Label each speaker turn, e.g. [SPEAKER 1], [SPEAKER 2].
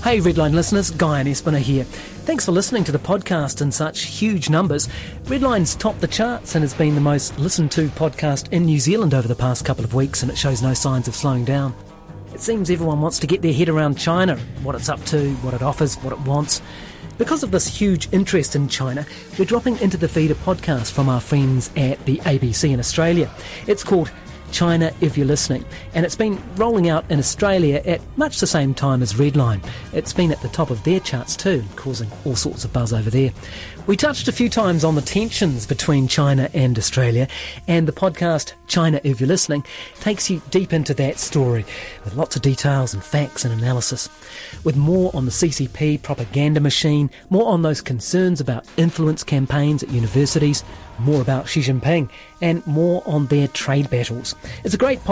[SPEAKER 1] Hey Redline listeners, Guy and Espiner here. Thanks for listening to the podcast in such huge numbers. Redline's topped the charts and has been the most listened to podcast in New Zealand over the past couple of weeks, and it shows no signs of slowing down. It seems everyone wants to get their head around China, what it's up to, what it offers, what it wants. Because of this huge interest in China, we're dropping into the feed a podcast from our friends at the ABC in Australia. It's called China If You're Listening, and it's been rolling out in Australia at much the same time as Redline. It's been at the top of their charts too, causing all sorts of buzz over there. We touched a few times on the tensions between China and Australia, and the podcast China If You're Listening takes you deep into that story with lots of details and facts and analysis, with more on the CCP propaganda machine, more on those concerns about influence campaigns at universities, more about Xi Jinping, and more on their trade battles. It's a great